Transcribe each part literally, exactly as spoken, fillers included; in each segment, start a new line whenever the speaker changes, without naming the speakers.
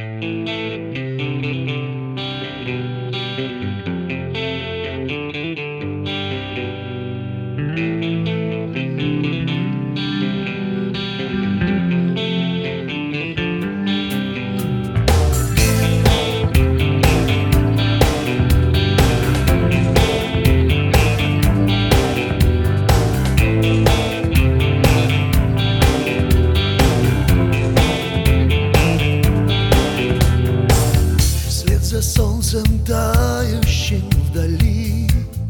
За солнцем, тающим вдали,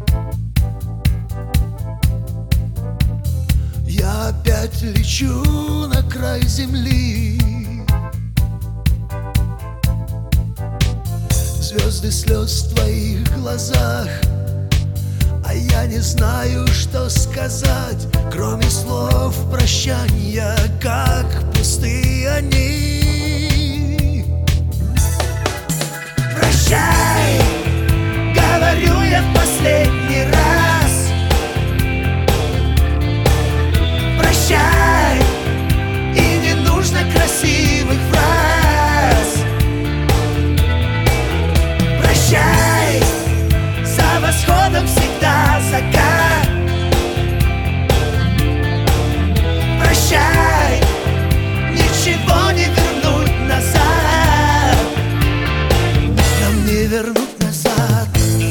я опять лечу на край земли. Звезды слез в твоих глазах, а я не знаю, что сказать, кроме слов прощания, как пустые они. Прощай, говорю я в последний раз. Прощай, и не нужно красивых фраз. Прощай, за восходом всегда закат. Прощай, ничего не вернуть назад. Не вернуть назад.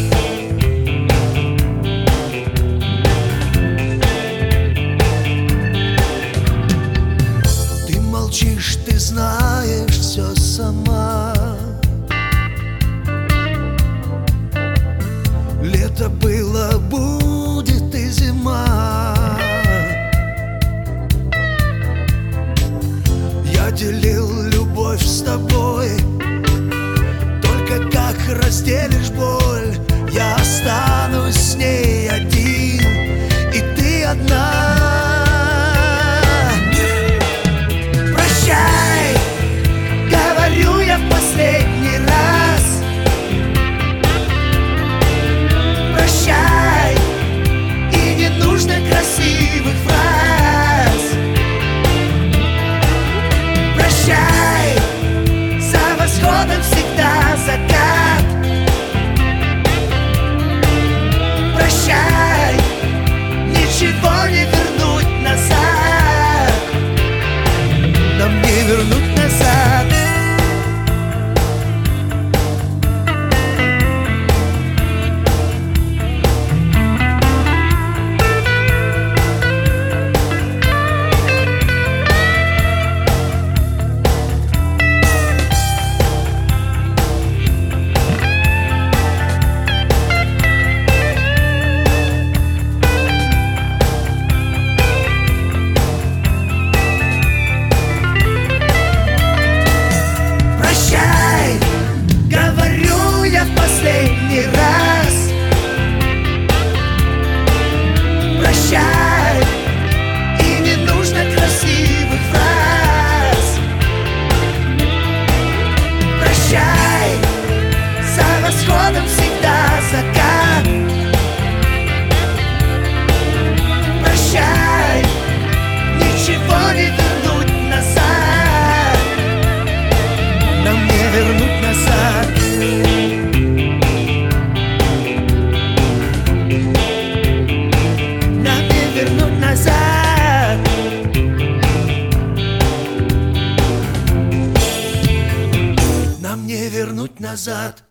Ты молчишь, ты знаешь все сама. Лето было, будет и зима. Я делил любовь с тобой. Как разделишь боль, я останусь с ней один, и ты одна. Прощай, говорю я в последний раз. Прощай, и не нужно красивых фраз. Прощай, за восходом всегда закат. Прощай, ничего не вернуть назад. Нам не вернуть назад. Последний раз. Прощай, и не нужно красивых фраз. Прощай, за восходом всегда закат. Прощай, ничего не вернуть назад. Нам не вернуть назад. Нам не вернуть назад.